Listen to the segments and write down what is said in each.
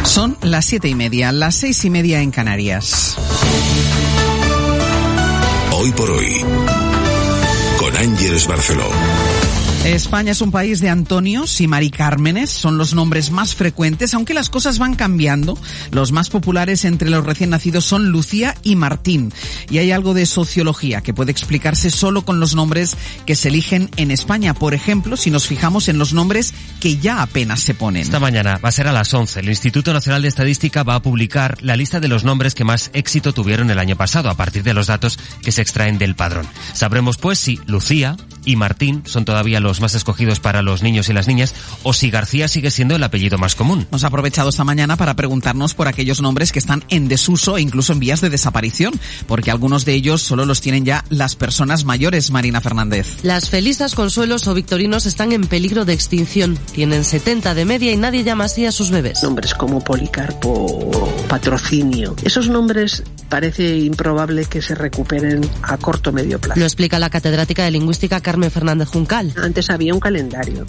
Son las 7:30, las 6:30 en Canarias. Hoy por hoy, con Ángeles Barceló. España es un país de Antonios y Mari Cármenes, son los nombres más frecuentes, aunque las cosas van cambiando. Los más populares entre los recién nacidos son Lucía y Martín. Y hay algo de sociología que puede explicarse solo con los nombres que se eligen en España. Por ejemplo, si nos fijamos en los nombres que ya apenas se ponen. Esta mañana va a ser a las 11. El Instituto Nacional de Estadística va a publicar la lista de los nombres que más éxito tuvieron el año pasado, a partir de los datos que se extraen del padrón. Sabremos pues si Lucía y Martín son todavía los más escogidos para los niños y las niñas, o si García sigue siendo el apellido más común. Hemos aprovechado esta mañana para preguntarnos por aquellos nombres que están en desuso e incluso en vías de desaparición, porque algunos de ellos solo los tienen ya las personas mayores. Marina Fernández. Las Felisas, Consuelos o Victorinos están en peligro de extinción. Tienen 70 de media y nadie llama así a sus bebés. Nombres como Policarpo o Patrocinio. Esos nombres parece improbable que se recuperen a corto o medio plazo. Lo explica la catedrática de lingüística Carmen Fernández Juncal. Antes había un calendario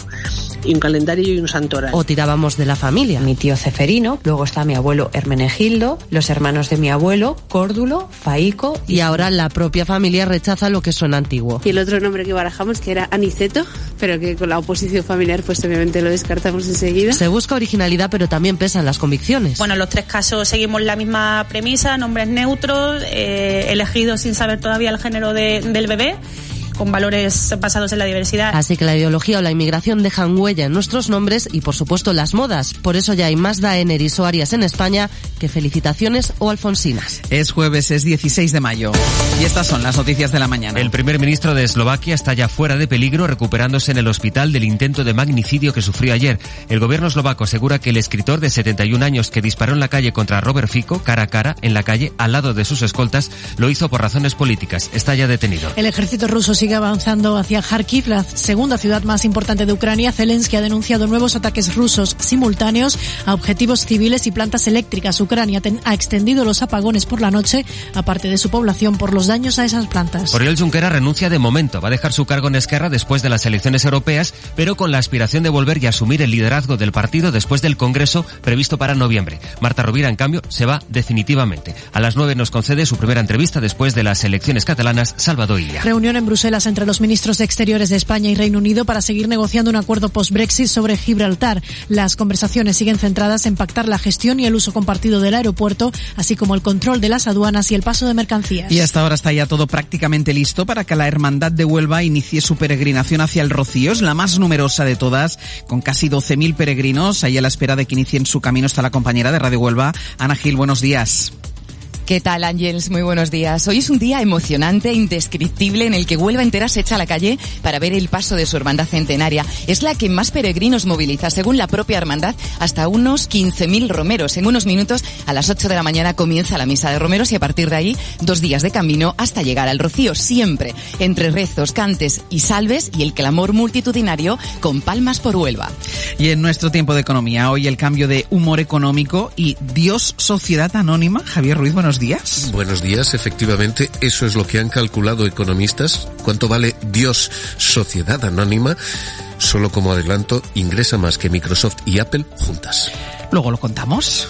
y un santoral. O tirábamos de la familia. Mi tío Ceferino, luego está mi abuelo Hermenegildo, los hermanos de mi abuelo, Córdulo, Faico. Y ahora la propia familia rechaza lo que suena antiguo. Y el otro nombre que barajamos, que era Aniceto, pero que con la oposición familiar pues obviamente lo descartamos enseguida. Se busca originalidad, pero también pesan las convicciones. Bueno, en los tres casos seguimos la misma premisa, nombres neutros, elegidos sin saber todavía el género del bebé, con valores basados en la diversidad. Así que la ideología o la inmigración dejan huella en nuestros nombres y, por supuesto, las modas. Por eso ya hay más Daenerys o Arias en España que Felicitaciones o Alfonsinas. Es jueves, es 16 de mayo. Y estas son las noticias de la mañana. El primer ministro de Eslovaquia está ya fuera de peligro, recuperándose en el hospital del intento de magnicidio que sufrió ayer. El gobierno eslovaco asegura que el escritor de 71 años que disparó en la calle contra Robert Fico, cara a cara, en la calle, al lado de sus escoltas, lo hizo por razones políticas. Está ya detenido. El ejército ruso sigue avanzando hacia Kharkiv, la segunda ciudad más importante de Ucrania. Zelensky ha denunciado nuevos ataques rusos simultáneos a objetivos civiles y plantas eléctricas. Ucrania ha extendido los apagones por la noche, aparte de su población, por los daños a esas plantas. Oriol Junqueras renuncia de momento. Va a dejar su cargo en Esquerra después de las elecciones europeas, pero con la aspiración de volver y asumir el liderazgo del partido después del Congreso previsto para noviembre. Marta Rovira, en cambio, se va definitivamente. A las 9 nos concede su primera entrevista después de las elecciones catalanas, Salvador Illa. Reunión en Bruselas entre los ministros de Exteriores de España y Reino Unido para seguir negociando un acuerdo post-Brexit sobre Gibraltar. Las conversaciones siguen centradas en pactar la gestión y el uso compartido del aeropuerto, así como el control de las aduanas y el paso de mercancías. Y hasta ahora está ya todo prácticamente listo para que la Hermandad de Huelva inicie su peregrinación hacia el Rocío. Es la más numerosa de todas, con casi 12.000 peregrinos. Ahí a la espera de que inicien su camino está la compañera de Radio Huelva, Ana Gil. Buenos días. ¿Qué tal, Ángeles? Muy buenos días. Hoy es un día emocionante, indescriptible, en el que Huelva entera se echa a la calle para ver el paso de su hermandad centenaria. Es la que más peregrinos moviliza, según la propia hermandad, hasta unos 15.000 romeros. En unos minutos, a las 8 de la mañana, comienza la misa de romeros y a partir de ahí, 2 días de camino hasta llegar al Rocío, siempre entre rezos, cantes y salves y el clamor multitudinario con palmas por Huelva. Y en nuestro tiempo de economía, hoy el cambio de humor económico y Dios Sociedad Anónima. Javier Ruiz, buenos días. Buenos días, efectivamente, eso es lo que han calculado economistas. ¿Cuánto vale Dios Sociedad Anónima? Solo como adelanto, ingresa más que Microsoft y Apple juntas. Luego lo contamos.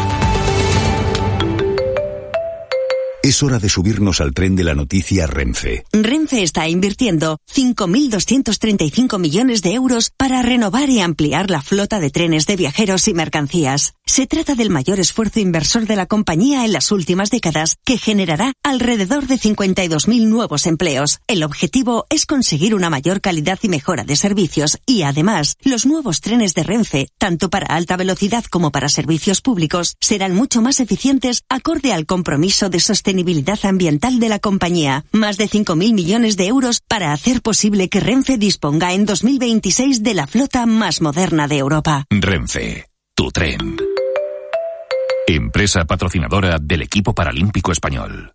Es hora de subirnos al tren de la noticia Renfe. Renfe está invirtiendo 5.235 millones de euros para renovar y ampliar la flota de trenes de viajeros y mercancías. Se trata del mayor esfuerzo inversor de la compañía en las últimas décadas, que generará alrededor de 52.000 nuevos empleos. El objetivo es conseguir una mayor calidad y mejora de servicios y, además, los nuevos trenes de Renfe, tanto para alta velocidad como para servicios públicos, serán mucho más eficientes acorde al compromiso de sostenibilidad ambiental de la compañía. Más de 5.000 millones de euros para hacer posible que Renfe disponga en 2026 de la flota más moderna de Europa. Renfe, tu tren. Empresa patrocinadora del equipo paralímpico español.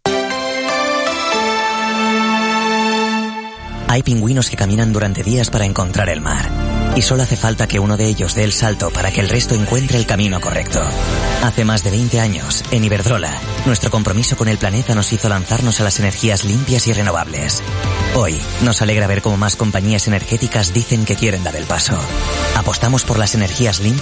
Hay pingüinos que caminan durante días para encontrar el mar. Y solo hace falta que uno de ellos dé el salto para que el resto encuentre el camino correcto. Hace más de 20 años, en Iberdrola, nuestro compromiso con el planeta nos hizo lanzarnos a las energías limpias y renovables. Hoy, nos alegra ver cómo más compañías energéticas dicen que quieren dar el paso. Apostamos por las energías limpias